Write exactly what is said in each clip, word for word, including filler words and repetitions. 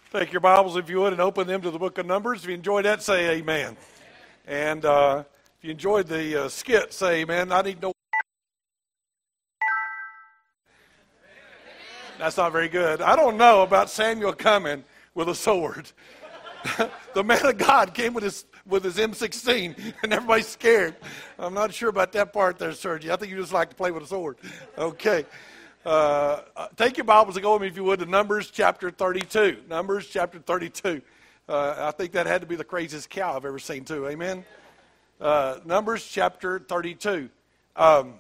Take your Bibles, if you would, and open them to the book of Numbers. If you enjoyed that, say amen. And uh, if you enjoyed the uh, skit, say amen. I need no... That's not very good. I don't know about Samuel coming with a sword. The man of God came with his with his M sixteen, and everybody's scared. I'm not sure about that part there, Sergi. I think you just like to play with a sword. Okay. Uh, take your Bibles and go with me, if you would, to Numbers chapter thirty-two. Numbers chapter thirty-two. Uh, I think that had to be the craziest cow I've ever seen, too. Amen? Uh, Numbers chapter thirty-two. Um,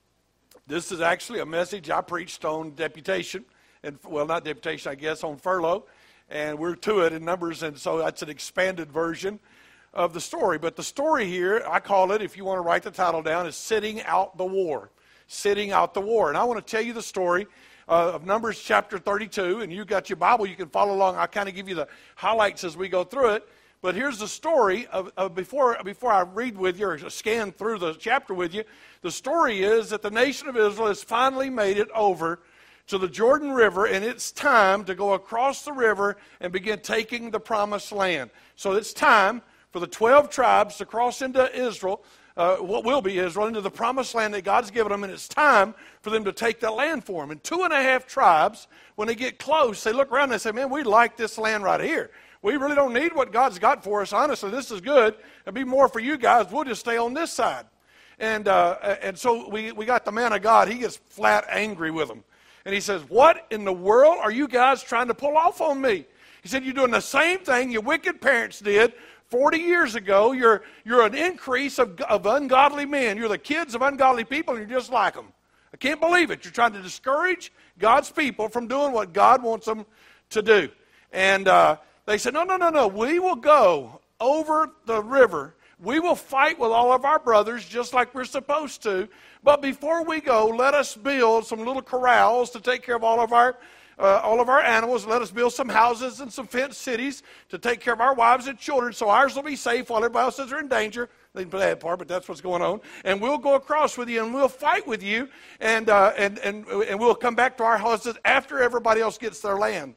this is actually a message I preached on deputation. And, well, not deputation, I guess, on furlough. And we're to it in Numbers, and so that's an expanded version of the story. But the story here, I call it, if you want to write the title down, is Sitting Out the War. Sitting out the war. And I want to tell you the story uh, of Numbers chapter thirty-two, and you got your Bible, you can follow along. I'll kind of give you the highlights as we go through it. But here's the story of, of before, before I read with you or scan through the chapter with you. The story is that the nation of Israel has finally made it over to the Jordan River, and it's time to go across the river and begin taking the promised land. So it's time for the twelve tribes to cross into Israel, uh, what will be Israel, into the promised land that God's given them, and it's time for them to take that land for them. And two and a half tribes, when they get close, they look around and they say, man, we like this land right here. We really don't need what God's got for us. Honestly, this is good. It'll be more for you guys. We'll just stay on this side. And uh, and so we, we got the man of God. He gets flat angry with them. And he says, what in the world are you guys trying to pull off on me? He said, you're doing the same thing your wicked parents did forty years ago. You're, you're an increase of, of ungodly men. You're the kids of ungodly people, and you're just like them. I can't believe it. You're trying to discourage God's people from doing what God wants them to do. And uh, they said, no, no, no, no. We will go over the river. We will fight with all of our brothers just like we're supposed to. But before we go, let us build some little corrals to take care of all of our uh, all of our animals. Let us build some houses and some fenced cities to take care of our wives and children, so ours will be safe while everybody else's are in danger. They didn't put that part, but that's what's going on. And we'll go across with you, and we'll fight with you, and uh, and and and we'll come back to our houses after everybody else gets their land.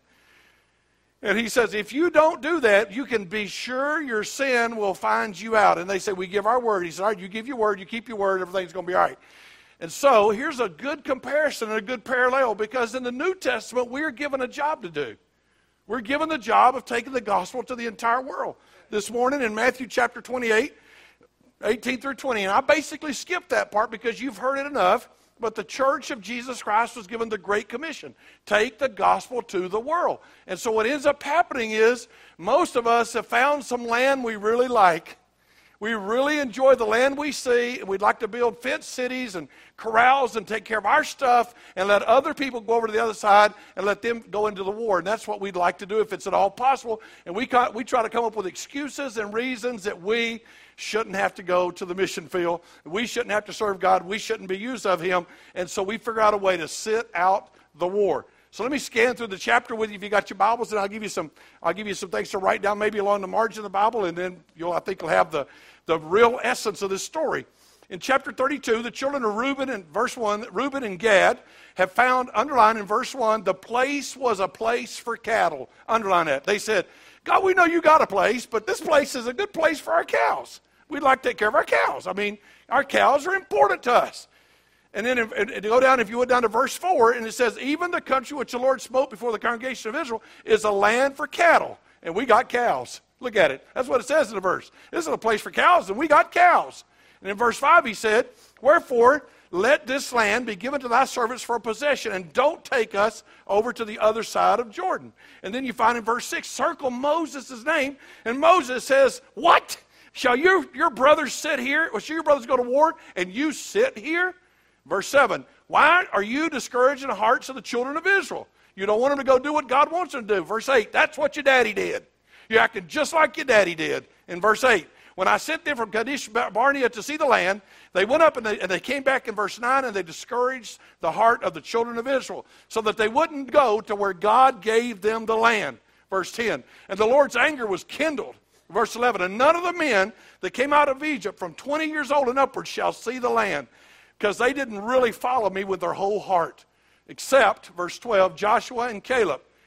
And he says, if you don't do that, you can be sure your sin will find you out. And they say, we give our word. He said, all right, you give your word, you keep your word, everything's going to be all right. And so here's a good comparison and a good parallel, because in the New Testament, we're given a job to do. We're given the job of taking the gospel to the entire world. This morning in Matthew chapter twenty-eight, eighteen through twenty, and I basically skipped that part because you've heard it enough. But the church of Jesus Christ was given the Great Commission. Take the gospel to the world. And so what ends up happening is most of us have found some land we really like. We really enjoy the land we see. And we'd like to build fenced cities and corrals and take care of our stuff and let other people go over to the other side and let them go into the war. And that's what we'd like to do if it's at all possible. And we, we try to come up with excuses and reasons that we shouldn't have to go to the mission field. We shouldn't have to serve God. We shouldn't be used of Him. And so we figure out a way to sit out the war. So let me scan through the chapter with you if you got your Bibles, and I'll give you some I'll give you some things to write down maybe along the margin of the Bible, and then you'll I think you'll have the, the real essence of this story. In chapter thirty-two, the children of Reuben, in verse one, Reuben and Gad have found, underlined in verse one, the place was a place for cattle. Underline that. They said, God, we know you got a place, but this place is a good place for our cows. We'd like to take care of our cows. I mean, our cows are important to us. And then if, and go down, if you went down to verse four, and it says, even the country which the Lord smote before the congregation of Israel is a land for cattle. And we got cows. Look at it. That's what it says in the verse. This is a place for cows, and we got cows. And in verse five he said, wherefore let this land be given to thy servants for a possession, and don't take us over to the other side of Jordan. And then you find in verse six, circle Moses' name, and Moses says, what? Shall your, your brothers sit here? Or shall your brothers go to war and you sit here? Verse seven, why are you discouraging the hearts of the children of Israel? You don't want them to go do what God wants them to do. Verse eight, that's what your daddy did. You're acting just like your daddy did. In verse eight, when I sent them from Kadesh Barnea to see the land, they went up and they, and they came back in verse nine, and they discouraged the heart of the children of Israel so that they wouldn't go to where God gave them the land. Verse ten, and the Lord's anger was kindled. Verse eleven, and none of the men that came out of Egypt from twenty years old and upward shall see the land, because they didn't really follow me with their whole heart. Except, verse twelve, Joshua and Caleb.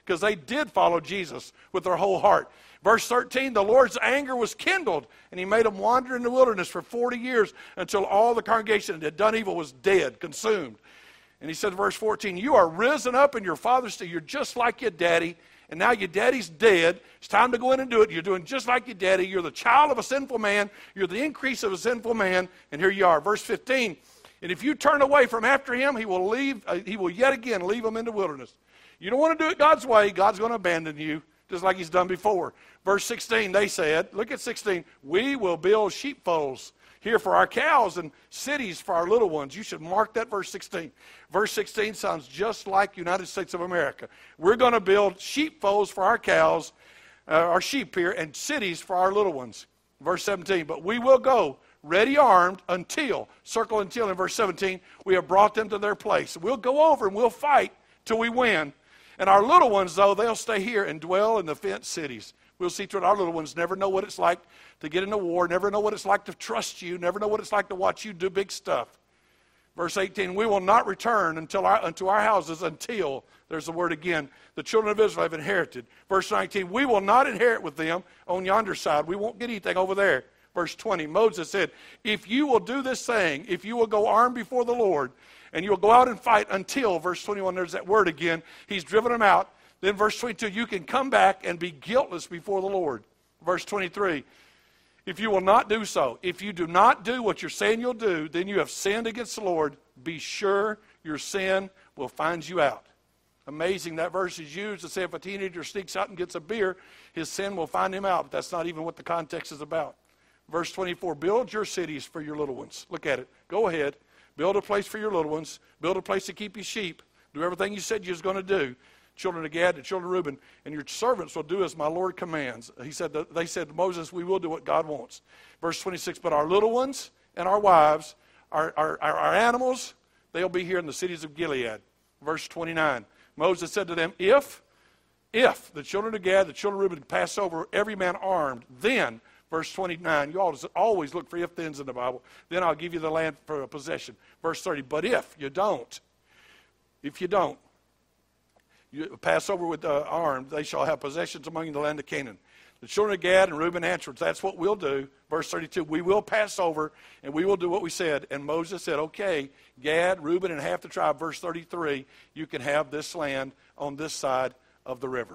because they did follow Jesus with their whole heart. Verse thirteen, the Lord's anger was kindled, and he made them wander in the wilderness for forty years until all the congregation that had done evil was dead, consumed. And he said, verse fourteen, you are risen up in your father's day. You're just like your daddy, and now your daddy's dead. It's time to go in and do it. You're doing just like your daddy. You're the child of a sinful man. You're the increase of a sinful man, and here you are. Verse fifteen, and if you turn away from after him, he will leave. Uh, he will yet again leave them in the wilderness. You don't want to do it God's way, God's going to abandon you, just like he's done before. Verse sixteen, they said, look at sixteen, we will build sheepfolds here for our cows and cities for our little ones. You should mark that verse sixteen. Verse sixteen sounds just like United States of America. We're going to build sheepfolds for our cows, uh, our sheep here, and cities for our little ones. Verse seventeen, but we will go ready armed until, circle until in verse seventeen, we have brought them to their place. We'll go over and we'll fight till we win. And our little ones, though, they'll stay here and dwell in the fenced cities. We'll see to it our little ones never know what it's like to get into war, never know what it's like to trust you, never know what it's like to watch you do big stuff. Verse eighteen, we will not return until our, unto our houses until, there's the word again, the children of Israel have inherited. Verse nineteen, we will not inherit with them on yonder side. We won't get anything over there. Verse twenty, Moses said, if you will do this thing, if you will go armed before the Lord, and you will go out and fight until, verse twenty-one, there's that word again, he's driven them out. Then verse twenty-two, you can come back and be guiltless before the Lord. Verse twenty-three, if you will not do so, if you do not do what you're saying you'll do, then you have sinned against the Lord. Be sure your sin will find you out. Amazing that verse is used to say if a teenager sneaks out and gets a beer, his sin will find him out. But that's not even what the context is about. Verse twenty-four, build your cities for your little ones. Look at it. Go ahead. Build a place for your little ones. Build a place to keep your sheep. Do everything you said you was going to do. Children of Gad, the children of Reuben, and your servants will do as my Lord commands. He said, they said to Moses, we will do what God wants. Verse twenty-six, but our little ones and our wives, our, our, our, our animals, they'll be here in the cities of Gilead. Verse twenty-nine, Moses said to them, if, if the children of Gad, the children of Reuben pass over every man armed, then, verse twenty-nine, you always, always look for if-thens in the Bible, then I'll give you the land for a possession. Verse thirty, but if you don't, if you don't, you pass over with uh, armed, they shall have possessions among you in the land of Canaan. The children of Gad and Reuben answered, that's what we'll do. Verse thirty-two, we will pass over and we will do what we said. And Moses said, okay, Gad, Reuben, and half the tribe, verse thirty-three, you can have this land on this side of the river.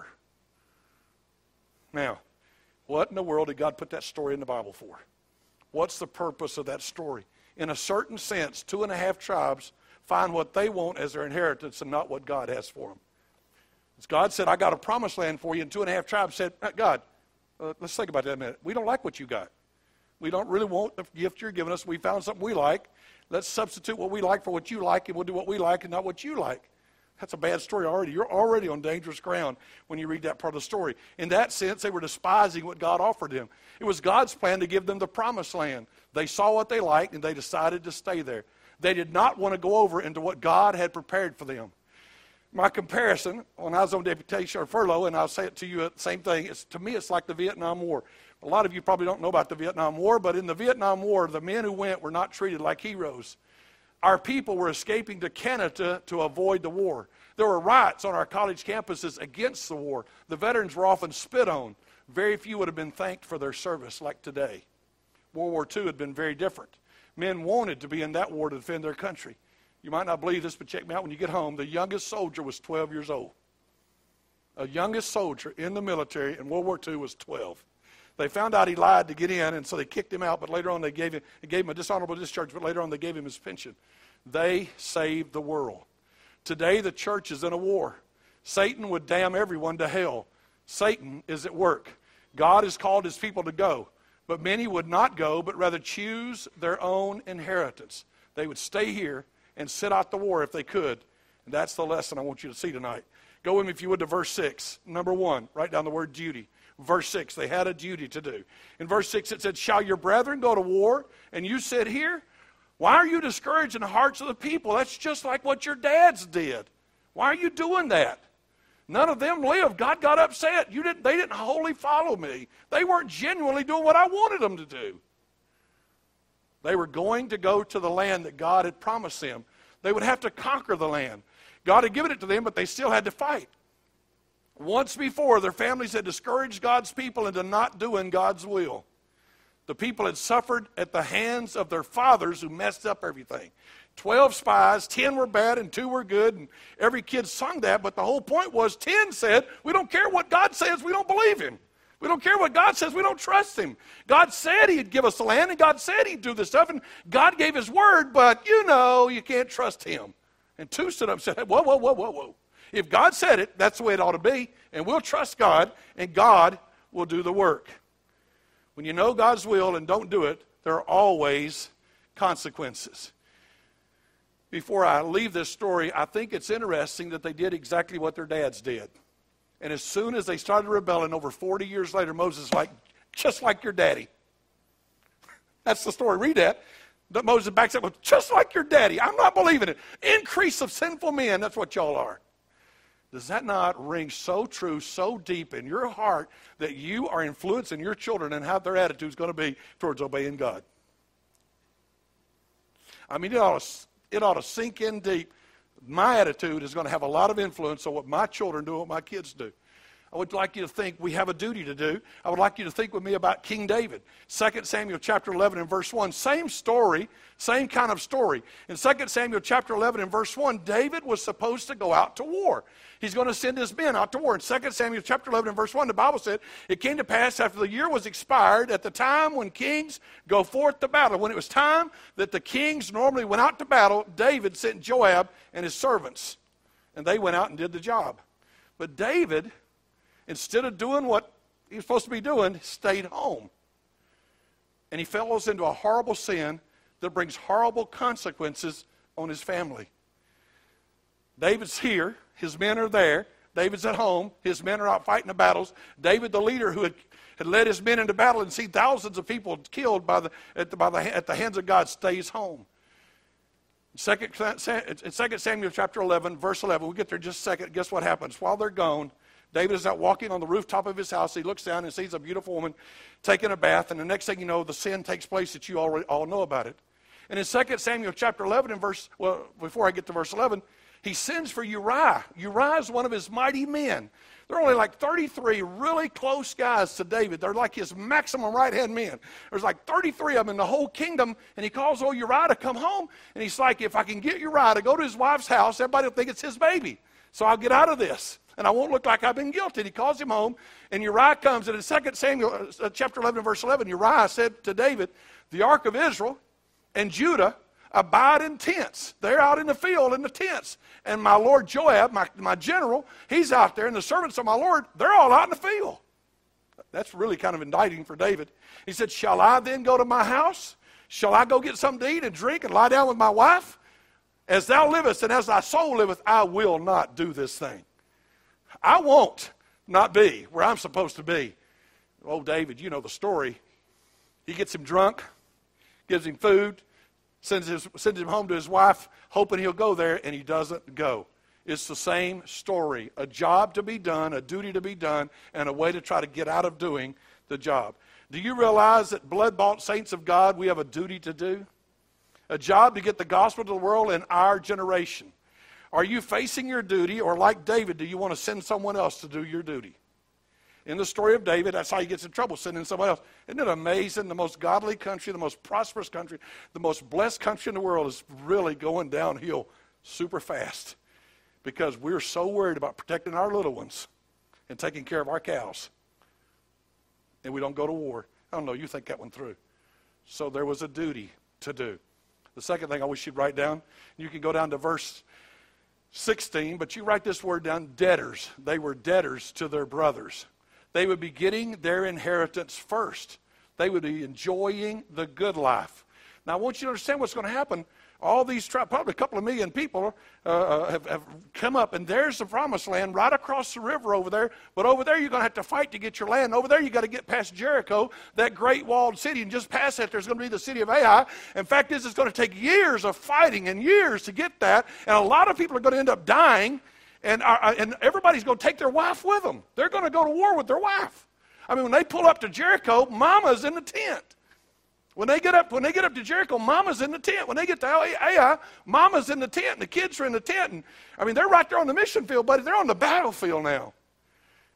Now, what in the world did God put that story in the Bible for? What's the purpose of that story? In a certain sense, two and a half tribes find what they want as their inheritance and not what God has for them. As God said, I got a promised land for you, and two and a half tribes said, God, uh, let's think about that a minute. We don't like what you got. We don't really want the gift you're giving us. We found something we like. Let's substitute what we like for what you like, and we'll do what we like and not what you like. That's a bad story already. You're already on dangerous ground when you read that part of the story. In that sense, they were despising what God offered them. It was God's plan to give them the promised land. They saw what they liked, and they decided to stay there. They did not want to go over into what God had prepared for them. My comparison, when I was on deputation or furlough, and I'll say it to you, the same thing, it's, to me it's like the Vietnam War. A lot of you probably don't know about the Vietnam War, but in the Vietnam War, the men who went were not treated like heroes. Our people were escaping to Canada to avoid the war. There were riots on our college campuses against the war. The veterans were often spit on. Very few would have been thanked for their service like today. World War Two had been very different. Men wanted to be in that war to defend their country. You might not believe this, but check me out when you get home. The youngest soldier was twelve years old. A youngest soldier in the military in World War Two was twelve. They found out he lied to get in, and so they kicked him out, but later on they gave him, they gave him a dishonorable discharge, but later on they gave him his pension. They saved the world. Today the church is in a war. Satan would damn everyone to hell. Satan is at work. God has called his people to go, but many would not go, but rather choose their own inheritance. They would stay here and sit out the war if they could. And that's the lesson I want you to see tonight. Go with me, if you would, to verse six. Number one, write down the word duty. Verse six, they had a duty to do. In verse six it said, shall your brethren go to war, and you sit here? Why are you discouraging the hearts of the people? That's just like what your dads did. Why are you doing that? None of them lived. God got upset. You didn't, they didn't wholly follow me. They weren't genuinely doing what I wanted them to do. They were going to go to the land that God had promised them. They would have to conquer the land. God had given it to them, but they still had to fight. Once before, their families had discouraged God's people into not doing God's will. The people had suffered at the hands of their fathers who messed up everything. Twelve spies, ten were bad and two were good, and every kid sung that, but the whole point was ten said, we don't care what God says, we don't believe him. We don't care what God says, we don't trust him. God said he'd give us the land, and God said he'd do this stuff, and God gave his word, but you know, you can't trust him. And two stood up and said, whoa, whoa, whoa, whoa, whoa. If God said it, that's the way it ought to be, and we'll trust God, and God will do the work. When you know God's will and don't do it, there are always consequences. Before I leave this story, I think it's interesting that they did exactly what their dads did. And as soon as they started rebelling, over forty years later, Moses is like, just like your daddy. That's the story. Read that. Moses backs up with, just like your daddy. I'm not believing it. Increase of sinful men, that's what y'all are. Does that not ring so true, so deep in your heart that you are influencing your children and how their attitude is going to be towards obeying God? I mean, it ought to, it ought to sink in deep. My attitude is going to have a lot of influence on what my children do and what my kids do. I would like you to think we have a duty to do. I would like you to think with me about King David. Second Samuel chapter eleven and verse one. Same story, same kind of story. In Second Samuel chapter eleven and verse one, David was supposed to go out to war. He's going to send his men out to war. In Second Samuel chapter eleven and verse one, the Bible said, it came to pass after the year was expired, at the time when kings go forth to battle. When it was time that the kings normally went out to battle, David sent Joab and his servants. And they went out and did the job. But David, instead of doing what he was supposed to be doing, stayed home. And he falls into a horrible sin that brings horrible consequences on his family. David's here. His men are there. David's at home. His men are out fighting the battles. David, the leader who had, had led his men into battle and seen thousands of people killed by the, at, the, by the, at the hands of God, stays home. Second, in Second Samuel chapter eleven, verse eleven, we'll get there in just a second. Guess what happens? While they're gone, David is out walking on the rooftop of his house. He looks down and sees a beautiful woman taking a bath, and the next thing you know, the sin takes place that you already all know about it. And in Second Samuel chapter eleven, in verse, well, before I get to verse eleven, he sends for Uriah. Uriah is one of his mighty men. There are only like thirty-three really close guys to David. They're like his maximum right-hand men. There's like thirty-three of them in the whole kingdom, and he calls old Uriah to come home, and he's like, if I can get Uriah to go to his wife's house, everybody will think it's his baby. So I'll get out of this, and I won't look like I've been guilty. And he calls him home, and Uriah comes, and in Second Samuel uh, chapter eleven, verse eleven, Uriah said to David, the ark of Israel and Judah abide in tents. They're out in the field in the tents. And my Lord Joab, my, my general, he's out there, and the servants of my Lord, they're all out in the field. That's really kind of indicting for David. He said, shall I then go to my house? Shall I go get something to eat and drink and lie down with my wife? As thou livest and as thy soul liveth, I will not do this thing. I won't not be where I'm supposed to be. Oh, David, you know the story. He gets him drunk, gives him food, Sends, his, sends him home to his wife, hoping he'll go there, and he doesn't go. It's the same story. A job to be done, a duty to be done, and a way to try to get out of doing the job. Do you realize that blood-bought saints of God, we have a duty to do? A job to get the gospel to the world in our generation. Are you facing your duty, or like David, do you want to send someone else to do your duty? In the story of David, that's how he gets in trouble, sending somebody else. Isn't it amazing? The most godly country, the most prosperous country, the most blessed country in the world is really going downhill super fast because we're so worried about protecting our little ones and taking care of our cows. And we don't go to war. I don't know, you think that one through. So there was a duty to do. The second thing I wish you'd write down, you can go down to verse sixteen, but you write this word down, debtors. They were debtors to their brothers. They would be getting their inheritance first. They would be enjoying the good life. Now, I want you to understand what's going to happen. All these, tribes, probably a couple of million people uh, have, have come up, and there's the promised land right across the river over there. But over there, you're going to have to fight to get your land. Over there, you've got to get past Jericho, that great walled city, and just past that, there's going to be the city of Ai. In fact, this is going to take years of fighting and years to get that, and a lot of people are going to end up dying. And, uh, and everybody's going to take their wife with them. They're going to go to war with their wife. I mean, when they pull up to Jericho, Mama's in the tent. When they get up, when they get up to Jericho, Mama's in the tent. When they get to Ai, Mama's in the tent, and the kids are in the tent. And I mean, they're right there on the mission field, buddy. They're on the battlefield now.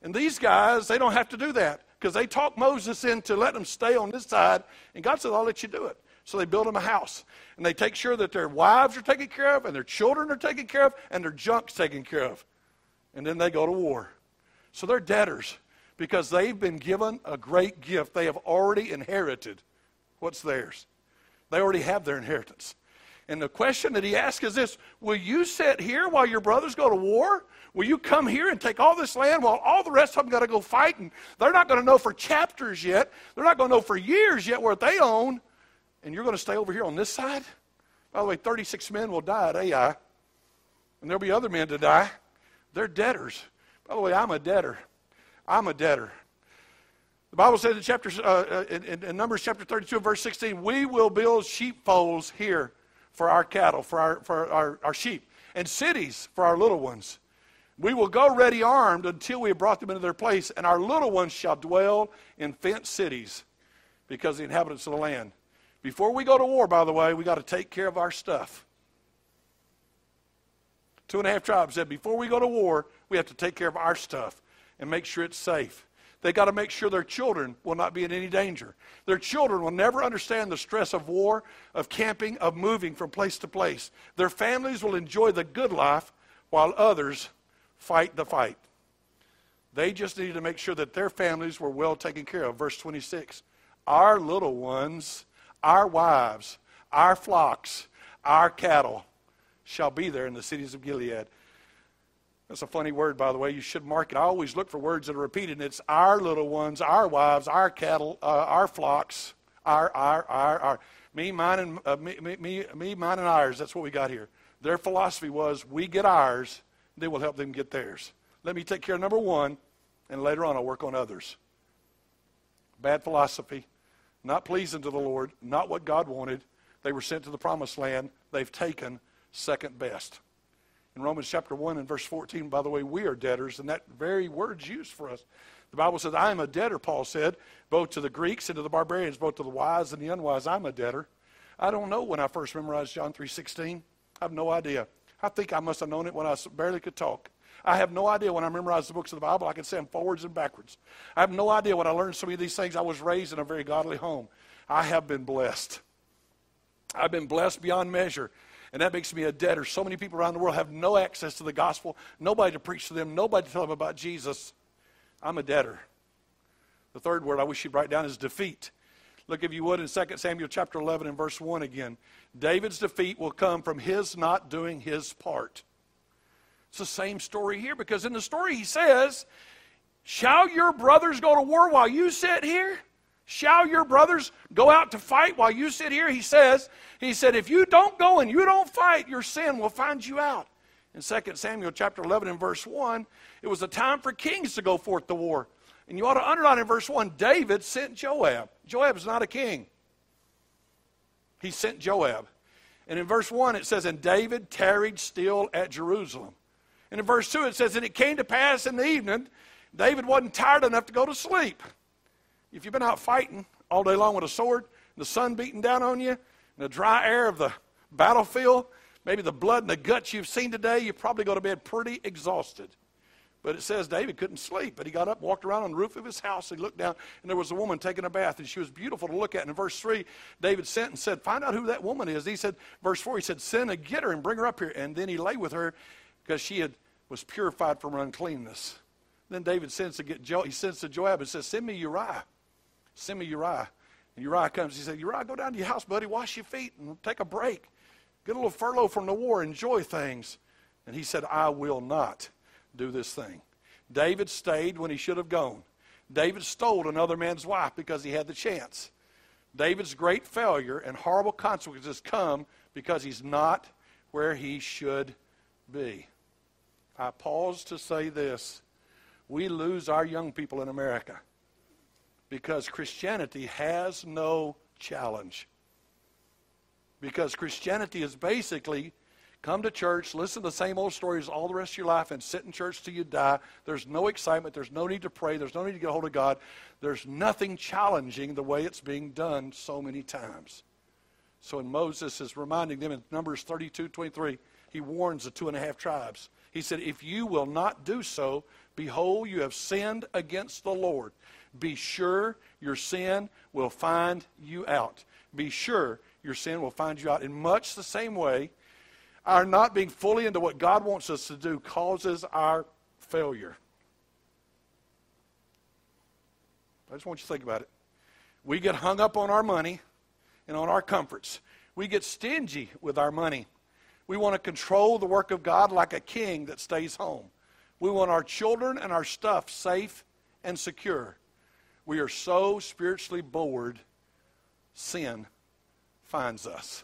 And these guys, they don't have to do that because they talked Moses into letting them stay on this side. And God said, I'll let you do it. So they build them a house. And they take sure that their wives are taken care of and their children are taken care of and their junk's taken care of. And then they go to war. So they're debtors because they've been given a great gift. They have already inherited what's theirs. They already have their inheritance. And the question that he asks is this: will you sit here while your brothers go to war? Will you come here and take all this land while all the rest of them got to go fight? And they're not going to know for chapters yet. They're not going to know for years yet what they own. And you're going to stay over here on this side? By the way, thirty-six men will die at Ai. And there'll be other men to die. They're debtors. By the way, I'm a debtor. I'm a debtor. The Bible says in, chapter, uh, in, in Numbers chapter thirty-two, verse sixteen, we will build sheepfolds here for our cattle, for our, for our, our sheep, and cities for our little ones. We will go ready armed until we have brought them into their place, and our little ones shall dwell in fenced cities because of the inhabitants of the land. Before we go to war, by the way, we got to take care of our stuff. Two and a half tribes said before we go to war, we have to take care of our stuff and make sure it's safe. They got to make sure their children will not be in any danger. Their children will never understand the stress of war, of camping, of moving from place to place. Their families will enjoy the good life while others fight the fight. They just needed to make sure that their families were well taken care of. Verse twenty-six, our little ones, our wives, our flocks, our cattle shall be there in the cities of Gilead. That's a funny word, by the way. You should mark it. I always look for words that are repeated. And it's our little ones, our wives, our cattle, uh, our flocks, our, our, our, our. Me, mine, and uh, me, me, me, mine, and ours. That's what we got here. Their philosophy was, we get ours, then we'll help them get theirs. Let me take care of number one, and later on I'll work on others. Bad philosophy, not pleasing to the Lord, not what God wanted. They were sent to the promised land. They've taken second best. In Romans chapter one and verse fourteen, by the way, we are debtors, and that very word's used for us. The Bible says, I am a debtor, Paul said, both to the Greeks and to the barbarians, both to the wise and the unwise. I'm a debtor. I don't know when I first memorized John three sixteen. I have no idea. I think I must have known it when I barely could talk. I have no idea when I memorized the books of the Bible. I can say them forwards and backwards. I have no idea when I learned so many of these things. I was raised in a very godly home. I have been blessed. I've been blessed beyond measure. And that makes me a debtor. So many people around the world have no access to the gospel, nobody to preach to them, nobody to tell them about Jesus. I'm a debtor. The third word I wish you'd write down is defeat. Look, if you would, in Second Samuel chapter eleven and verse one again. David's defeat will come from his not doing his part. It's the same story here, because in the story he says, shall your brothers go to war while you sit here? Shall your brothers go out to fight while you sit here? He says, he said, if you don't go and you don't fight, your sin will find you out. In Second Samuel chapter eleven and verse one, it was a time for kings to go forth to war. And you ought to underline in verse one, David sent Joab. Joab is not a king. He sent Joab. And in verse one it says, and David tarried still at Jerusalem. And in verse two it says, and it came to pass in the evening, David wasn't tired enough to go to sleep. If you've been out fighting all day long with a sword, and the sun beating down on you, and the dry air of the battlefield, maybe the blood and the guts you've seen today, you probably go to bed pretty exhausted. But it says David couldn't sleep, but he got up, walked around on the roof of his house, he looked down, and there was a woman taking a bath, and she was beautiful to look at. And in verse three, David sent and said, find out who that woman is. He said, verse four, he said, send and get her and bring her up here. And then he lay with her because she had was purified from her uncleanness. Then David sends to get Jo- he sends to Joab and says, send me Uriah. Send me Uriah. And Uriah comes. He said, Uriah, go down to your house, buddy. Wash your feet and take a break. Get a little furlough from the war. Enjoy things. And he said, I will not do this thing. David stayed when he should have gone. David stole another man's wife because he had the chance. David's great failure and horrible consequences come because he's not where he should be. I pause to say this. We lose our young people in America because Christianity has no challenge. Because Christianity is basically come to church, listen to the same old stories all the rest of your life, and sit in church till you die. There's no excitement. There's no need to pray. There's no need to get a hold of God. There's nothing challenging the way it's being done so many times. So when Moses is reminding them in Numbers thirty-two twenty-three, he warns the two and a half tribes. He said, if you will not do so, Behold, you have sinned against the Lord. Be sure your sin will find you out. Be sure your sin will find you out. In much the same way, our not being fully into what God wants us to do causes our failure. I just want you to think about it. We get hung up on our money and on our comforts. We get stingy with our money. We want to control the work of God like a king that stays home. We want our children and our stuff safe and secure. We are so spiritually bored, sin finds us.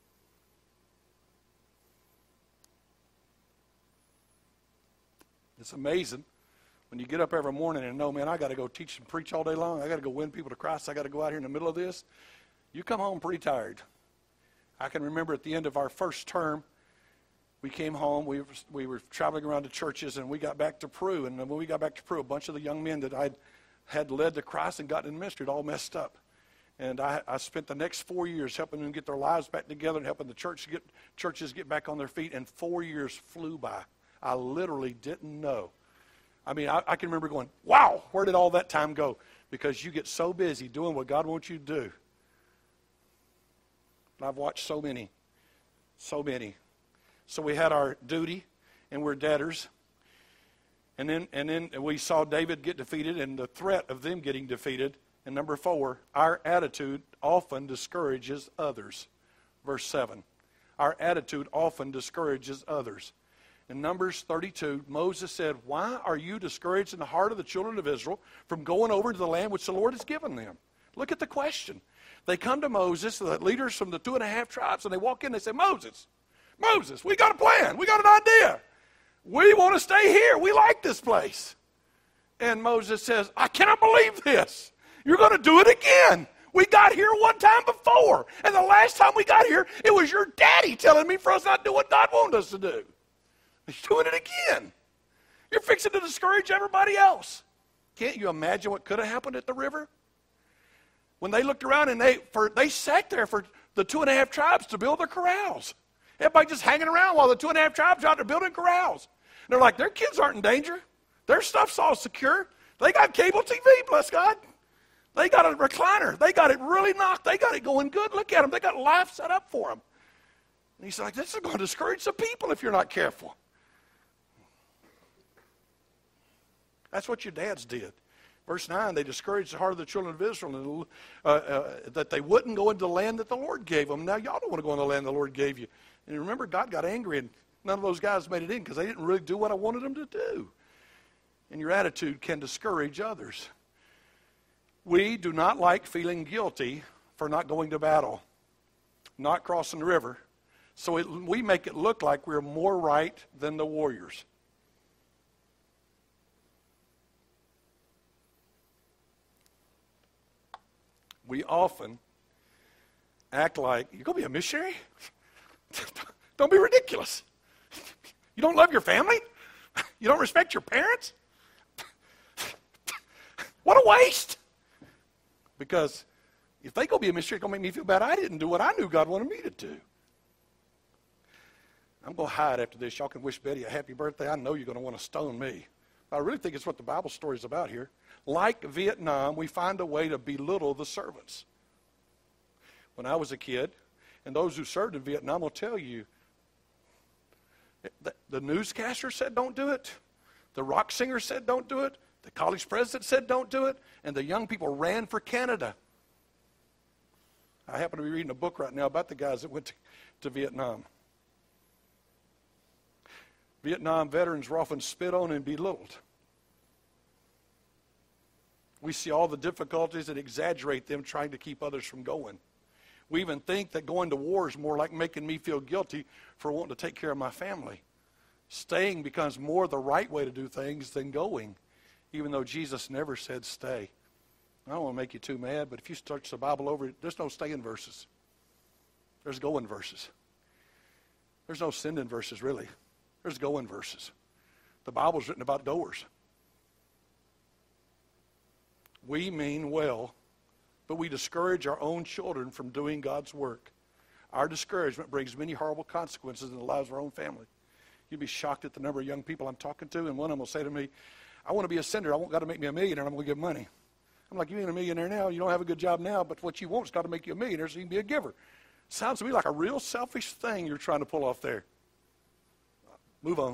It's amazing when you get up every morning and know, man, I got to go teach and preach all day long. I got to go win people to Christ. I got to go out here in the middle of this. You come home pretty tired. I can remember at the end of our first term, we came home. We were, we were traveling around to churches, and we got back to Peru. And when we got back to Peru, a bunch of the young men that I had led to Christ and gotten in ministry had all messed up. And I, I spent the next four years helping them get their lives back together and helping the church get, churches get back on their feet. And four years flew by. I literally didn't know. I mean, I, I can remember going, wow, where did all that time go? Because you get so busy doing what God wants you to do. And I've watched so many, so many. So we had our duty, and we're debtors. And then, and then we saw David get defeated and the threat of them getting defeated. And number four, our attitude often discourages others. Verse seven, our attitude often discourages others. In Numbers thirty-two, Moses said, why are you discouraged in the heart of the children of Israel from going over to the land which the Lord has given them? Look at the question. They come to Moses, the leaders from the two and a half tribes, and they walk in and they say, Moses, Moses, we got a plan. We got an idea. We want to stay here. We like this place. And Moses says, I cannot believe this. You're going to do it again. We got here one time before. And the last time we got here, it was your daddy telling me for us not to do what God wanted us to do. He's doing it again. You're fixing to discourage everybody else. Can't you imagine what could have happened at the river? When they looked around and they for they sat there for the two and a half tribes to build their corrals. Everybody just hanging around while the two and a half tribes are out there building corrals. And they're like, their kids aren't in danger. Their stuff's all secure. They got cable T V, bless God. They got a recliner. They got it really knocked. They got it going good. Look at them. They got life set up for them. And he's like, this is going to discourage the people if you're not careful. That's what your dads did. Verse nine, they discouraged the heart of the children of Israel and, uh, uh, that they wouldn't go into the land that the Lord gave them. Now, y'all don't want to go into the land the Lord gave you. And remember, God got angry, and none of those guys made it in because they didn't really do what I wanted them to do. And your attitude can discourage others. We do not like feeling guilty for not going to battle, not crossing the river. So it, we make it look like we're more right than the warriors. We often act like, you're going to be a missionary? Don't be ridiculous. You don't love your family? You don't respect your parents? What a waste. Because if they go be a missionary, it's going to make me feel bad I didn't do what I knew God wanted me to do. I'm going to hide after this. Y'all can wish Betty a happy birthday. I know you're going to want to stone me. But I really think it's what the Bible story is about here. Like Vietnam, we find a way to belittle the servants. When I was a kid, and those who served in Vietnam will tell you, the, the newscaster said don't do it. The rock singer said don't do it. The college president said don't do it. And the young people ran for Canada. I happen to be reading a book right now about the guys that went to, to Vietnam. Vietnam veterans were often spit on and belittled. We see all the difficulties and exaggerate them trying to keep others from going. We even think that going to war is more like making me feel guilty for wanting to take care of my family. Staying becomes more the right way to do things than going, even though Jesus never said stay. I don't want to make you too mad, but if you search the Bible over, there's no staying verses. There's going verses. There's no sending verses, really. There's going verses. The Bible's written about goers. We mean well, but we discourage our own children from doing God's work. Our discouragement brings many horrible consequences in the lives of our own family. You'd be shocked at the number of young people I'm talking to, and one of them will say to me, I want to be a sender. I want God to make me a millionaire, and I'm going to give money. I'm like, you ain't a millionaire now. You don't have a good job now, but what you want is God to make you a millionaire so you can be a giver. Sounds to me like a real selfish thing you're trying to pull off there. Move on.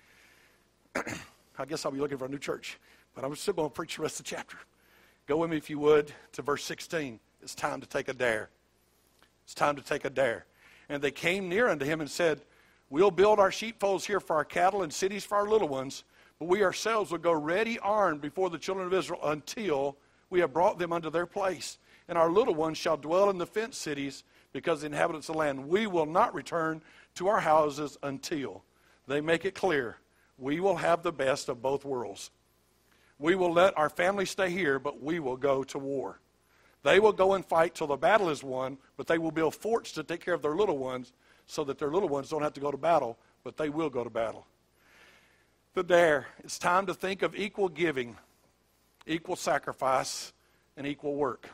I guess I'll be looking for a new church, but I'm still going to preach the rest of the chapter. Go with me, if you would, to verse sixteen. It's time to take a dare. It's time to take a dare. And they came near unto him and said, we'll build our sheepfolds here for our cattle and cities for our little ones, but we ourselves will go ready armed before the children of Israel until we have brought them unto their place. And our little ones shall dwell in the fenced cities, because the inhabitants of the land, we will not return to our houses until they make it clear we will have the best of both worlds. We will let our family stay here, but we will go to war. They will go and fight till the battle is won, but they will build forts to take care of their little ones so that their little ones don't have to go to battle, but they will go to battle. The dare. It's time to think of equal giving, equal sacrifice, and equal work.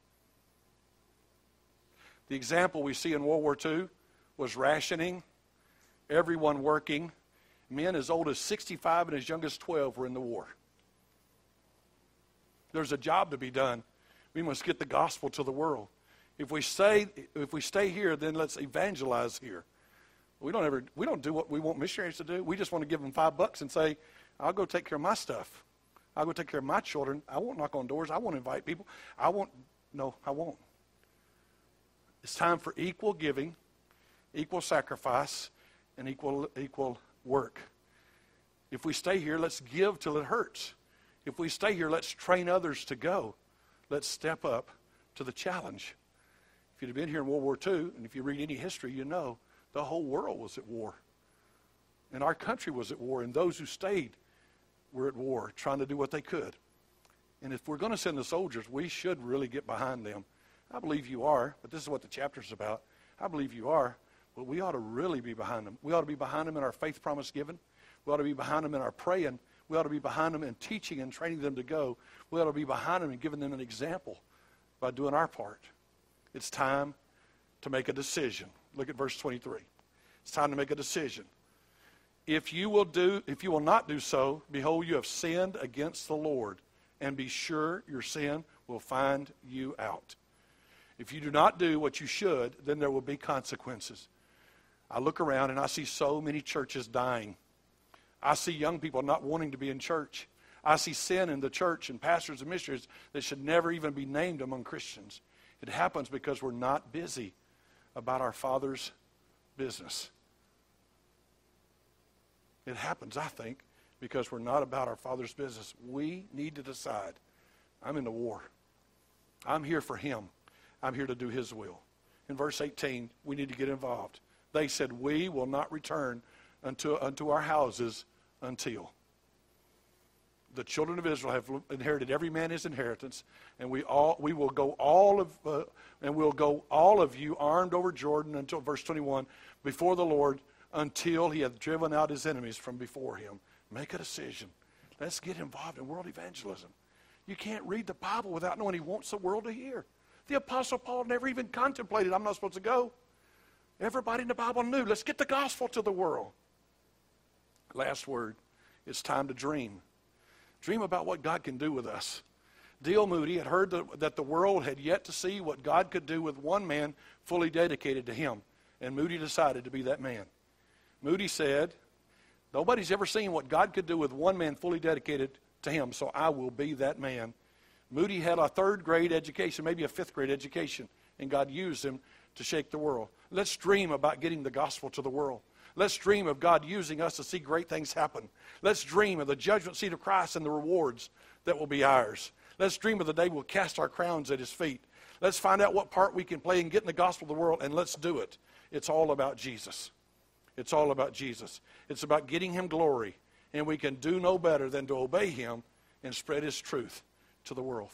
The example we see in World War Two was rationing, everyone working. Men as old as sixty-five and as young as twelve were in the war. There's a job to be done. We must get the gospel to the world. If we stay, if we stay here, then let's evangelize here. We don't ever, we don't do what we want missionaries to do. We just want to give them five bucks and say, I'll go take care of my stuff. I'll go take care of my children. I won't knock on doors. I won't invite people. I won't, no, I won't. It's time for equal giving, equal sacrifice, and equal, equal work. If we stay here, let's give till it hurts. If we stay here, let's train others to go. Let's step up to the challenge. If you'd have been here in World War Two, and if you read any history, you know the whole world was at war. And our country was at war, and those who stayed were at war, trying to do what they could. And if we're going to send the soldiers, we should really get behind them. I believe you are, but this is what the chapter's about. I believe you are, but we ought to really be behind them. We ought to be behind them in our faith promise given. We ought to be behind them in our praying. We ought to be behind them in teaching and training them to go. We ought to be behind them and giving them an example by doing our part. It's time to make a decision. Look at verse twenty-three. It's time to make a decision. If you will do, if you will not do so, behold, you have sinned against the Lord, and be sure your sin will find you out. If you do not do what you should, then there will be consequences. I look around and I see so many churches dying. I see young people not wanting to be in church. I see sin in the church and pastors and missionaries that should never even be named among Christians. It happens because we're not busy about our Father's business. It happens, I think, because we're not about our Father's business. We need to decide, I'm in the war. I'm here for Him. I'm here to do His will. In verse eighteen, we need to get involved. They said, we will not return unto, unto our houses until. The children of Israel have inherited every man his inheritance, and we all we will go all of uh, and we'll go all of you armed over Jordan until verse twenty-one before the Lord until He hath driven out His enemies from before Him. Make a decision. Let's get involved in world evangelism. You can't read the Bible without knowing He wants the world to hear. The Apostle Paul never even contemplated, I'm not supposed to go. Everybody in the Bible knew, let's get the gospel to the world. Last word, it's time to dream. Dream about what God can do with us. D L Moody had heard the, that the world had yet to see what God could do with one man fully dedicated to Him. And Moody decided to be that man. Moody said, nobody's ever seen what God could do with one man fully dedicated to Him, so I will be that man. Moody had a third grade education, maybe a fifth grade education, and God used him to shake the world. Let's dream about getting the gospel to the world. Let's dream of God using us to see great things happen. Let's dream of the judgment seat of Christ and the rewards that will be ours. Let's dream of the day we'll cast our crowns at His feet. Let's find out what part we can play in getting the gospel to the world, and let's do it. It's all about Jesus. It's all about Jesus. It's about getting Him glory, and we can do no better than to obey Him and spread His truth to the world.